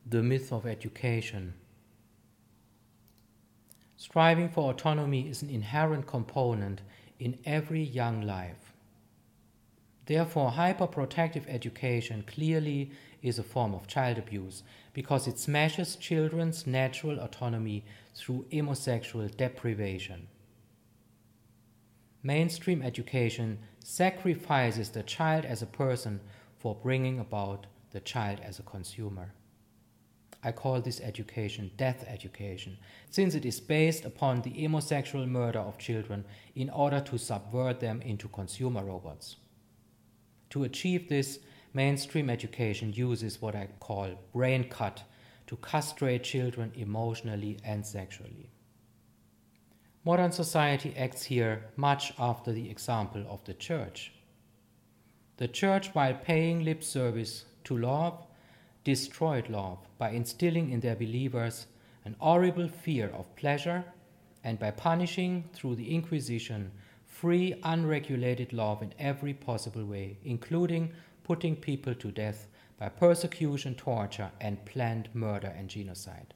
The myth of education. Striving for autonomy is an inherent component in every young life. Therefore, hyperprotective education clearly is a form of child abuse because it smashes children's natural autonomy through homosexual deprivation. Mainstream education sacrifices the child as a person for bringing about the child as a consumer. I call this education death education, since it is based upon the homosexual murder of children in order to subvert them into consumer robots. To achieve this, mainstream education uses what I call brain cut to castrate children emotionally and sexually. Modern society acts here much after the example of the church. The church, while paying lip service to love, destroyed love by instilling in their believers an horrible fear of pleasure and by punishing through the Inquisition free, unregulated love in every possible way, including putting people to death by persecution, torture, and planned murder and genocide.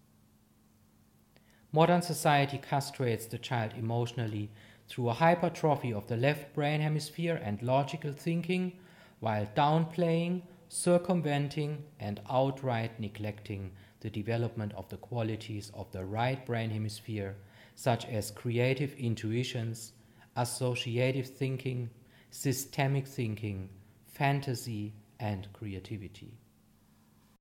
Modern society castrates the child emotionally through a hypertrophy of the left brain hemisphere and logical thinking, while downplaying, circumventing, and outright neglecting the development of the qualities of the right brain hemisphere, such as creative intuitions, associative thinking, systemic thinking, fantasy, and creativity.